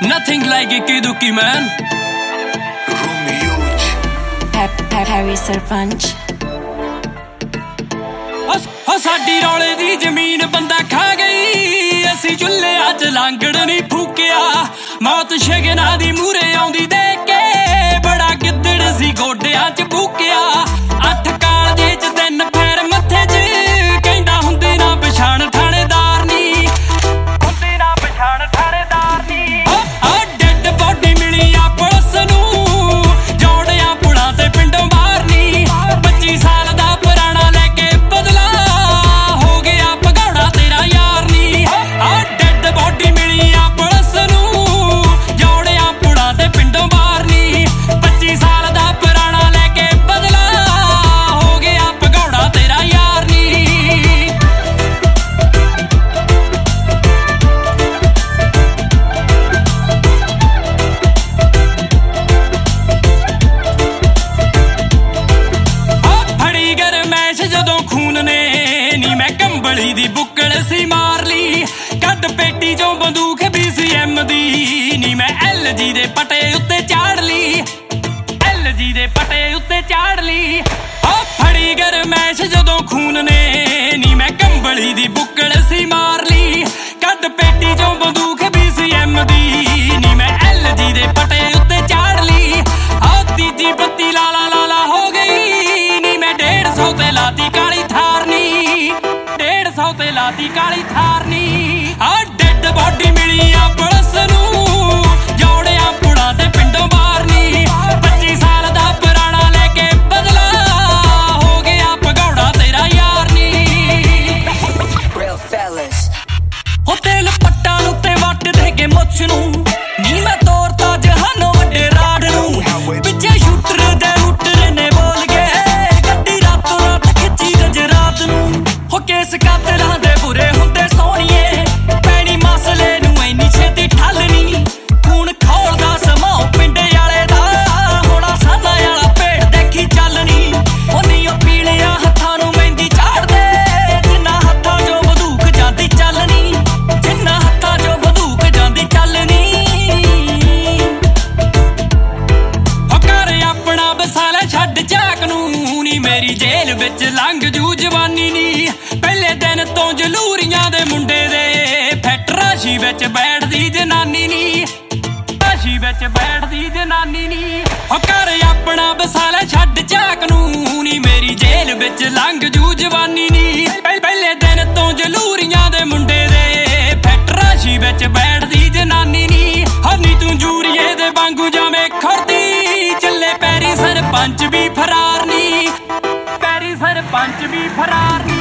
Nothing like Ikki Dukki, man. Harry Sarpanch. ਸਾਡੀ ਰੌਲੇ ਦੀ ਜ਼ਮੀਨ ਬੰਦਾ ਖਾ ਗਈ, ਅਸੀਂ ਚੁੱਲ੍ਹਿਆਂ 'ਚ ਲਾਂਗੜ ਨਹੀਂ ਫੂਕਿਆ। ਮੌਤ ਸ਼ਗਨਾਂ ਦੀ ਮੂਹਰੇ ਆਉਂਦੀ ਦੇਖ ਕੇ ਬੜਾ ਗਿੱਦੜ ਸੀ ਗੋਡਿਆਂ 'ਚ ਭੂਕਿਆ। 8 ਕਾਲਜੇ 'ਚ 3 ਫੇਰ ਮੱਥੇ 'ਚ ਕਹਿੰਦਾ ਹੁੰਦੀ ਨਾ ਪਛਾਣ ਥਾਣੇਦਾਰ ਨੀ, ਹੁੰਦੀ ਨਾ ਪਛਾਣ ਥਾਣੇਦਾਰ ਨੀ। ਡੈਡ ਬੋਡੀ ਮਿਲੀ ਆ ਪੁਲਿਸ ਨੂੰ, ਜੋੜਿਆਂ ਪੁਲਾਂ ਤੇ ਪਿੰਡੋਂ ਬਾਹਰ ਨੀ। 25 ਸਾਲ ਦਾ ਪੁਰਾਣਾ ਲੈ ਕੇ ਬਦਲਾ ਹੋ ਗਿਆ ਭਗੌੜਾ ਤੇਰਾ ਯਾਰ ਨੀ। ਡੈਡ ਬੋਡੀ ਮਿਲੀ ਆ ਪੁਲਿਸ ਨੂੰ, ਜੋੜਿਆਂ ਪੁਲਾਂ ਤੇ ਪਿੰਡੋਂ ਬਾਹਰ ਨੀ। 25 ਸਾਲ ਦਾ ਪੁਰਾਣਾ ਲੈ ਕੇ ਬਦਲਾ ਹੋ ਗਿਆ ਭਗੌੜਾ ਤੇਰਾ ਯਾਰ ਨੀ। ਫੜੀ ਗਰਮੈਸ਼ ਜਦੋਂ ਖੂਨ ਨੇ ਨੀ ਮੈਂ ਕੰਬਲੀ ਦੀ ਬੁੱਕਲ ਸੀ ਮਾਰ ਲਈ। ਕੱਢ ਪੇਟੀ ਚੋਂ ਬੰਦੂਕ BCM ਦੀ ਨੀ ਮੈਂ LG ਦੇ ਪਟੇ ਉੱਤੇ ਚਾੜ ਲਈ, LG ਦੇ ਪਟੇ ਉੱਤੇ ਚਾੜ ਲਈ। ਫੜੀ ਗਰਮੈਸ਼ ਜਦੋਂ ਖੂਨ ਨੇ ਨੀ ਮੈਂ ਕੰਬਲੀ ਦੀ ਬੁੱਕਲ ਸੀ ਮਾਰ ਲਈ। ਕੱਢ ਪੇਟੀ ਚੋਂ ਬੰਦੂਕ BCM ਦੀ ਨੀ ਮੈਂ LG ਦੇ ਪਟੇ ਉੱਤੇ ਚਾੜ ਲਈ। ਤੀਜੀ ਬੱਤੀ ਲਾਲਾ ਲਾਲਾ ਹੋ ਗਈ ਨੀ ਮੈਂ 150 ਤੇ ਲਾਤੀ ਕਾਲੀ ਥਾਰ ਨੀ, 150 ਤੇ ਲਾਤੀ ਕਾਲੀ ਥਾਰ ਨੀ। ਡੈਡ ਬੋਡੀ ਮਿਲੀ ਆ ਪੁਲਿਸ ਨੂੰ, ਜੋੜਿਆਂ ਪੁਲਾਂ ਤੇ ਪਿੰਡੋਂ ਬਾਹਰ ਨੀ। 25 ਸਾਲ ਦਾ ਪੁਰਾਣਾ ਲੈ ਕੇ ਬਦਲਾ ਹੋ ਗਿਆ ਭਗੌੜਾ ਤੇਰਾ ਯਾਰ ਨੀ। ਹੋ ਤੇਲ ਪੱਟਾਂ ਉੱਤੇ ਵੱਟ ਦੇ ਕੇ ਮੁੱਛ ਨੂੰ ਨੀ ਮੈਂ ਤੋਰਤਾ ਜਹਾਨੋਂ ਵੱਡੇ ਰਾਡ ਨੂੰ। ਪਿੱਛੇ ਸ਼ੂਟਰ ਦੇ ਰੂਟਰ ਨੇ ਬੋਲ ਗਏ, ਗੱਡੀ ਰਾਤੋਂ ਰਾਤ ਖਿੱਚੀ ਗਜਰਾਤ ਨੂੰ। ਹੋ ਕੇਸ ਕਾਤਲਾਂ ਦੇ ਬੁਰੇ ਹੁੰਦੇ ਸੋਹਣੀਏ, ਪੈਣੀ ਮਸਲੇ ਨੂੰ ਇੰਨੀ ਛੇਤੀ ਠੱਲ ਨੀ। ਖੂਨ ਖੋਲਦਾ ਸਮਾਂ ਪਿੰਡੇ ਵਾਲੇ ਦਾ, ਹੋਣਾ ਸਾਨਾ ਵਾਲਾ ਭੇਡ ਦੇਖੀ ਚੱਲ ਨੀ। ਨੀ ਉਹ ਪੀਲਿਆਂ ਹੱਥਾਂ ਨੂੰ ਮਹਿੰਦੀ ਝਾੜਦੇ, ਜਿੰਨਾ ਹੱਥਾਂ 'ਚੋਂ ਬੰਦੂਕ ਜਾਂਦੀ ਚੱਲ ਨੀ, ਜਿੰਨਾ ਹੱਥਾਂ 'ਚੋਂ ਬੰਦੂਕ ਜਾਂਦੀ ਚੱਲ ਨੀ। ਆਪਣਾ ਬਸਾਲਾ ਛੱਡ ਝਾਕ ਨੂੰ ਨੀ ਮੇਰੀ ਜੇਲ੍ਹ ਵਿੱਚ ਲੰਘ ਜੂ ਜਵਾਨੀ ਨੀ। ਪਹਿਲੇ ਦਿਨ ਤੋਂ ਜਲੂਰੀਆਂ ਦੇ ਮੁੰਡੇ ਦੇ ਫੈਟਰਾਸ਼ੀ ਵਿੱਚ ਬੈਠਦੀ ਜਨਾਨੀ ਨੀ, ਰਾਸ਼ੀ ਵਿੱਚ ਬੈਠਦੀ ਜਨਾਨੀ ਨੀ। ਘਰ ਆਪਣਾ ਬਸਾਲਾ ਛੱਡ ਝਾਕ ਨੂੰ ਨੀ ਮੇਰੀ ਜੇਲ੍ਹ ਵਿੱਚ ਲੰਘ ਜੂ ਜਵਾਨੀ ਨੀ। ਪਹਿਲੇ ਦਿਨ ਤੋਂ ਜਲੂਰੀਆਂ ਦੇ ਮੁੰਡੇ ਦੇ ਫੈਟਰਾਸ਼ੀ ਵਿੱਚ ਬੈਠਦੀ ਜਨਾਨੀ ਨੀ। ਨੀ ਤੂੰ ਜੂਰੀਏ ਦੇ ਵਾਂਗੂ ਜਾਵੇਂ ਖੜਦੀ, ਚੱਲੇ ਪੈਰੀ ਸਰਪੰਚ ਵੀ ਫਰਾਰ ਨੀ, ਪੈਰੀ ਸਰਪੰਚ ਵੀ ਫਰਾਰ ਨੀ।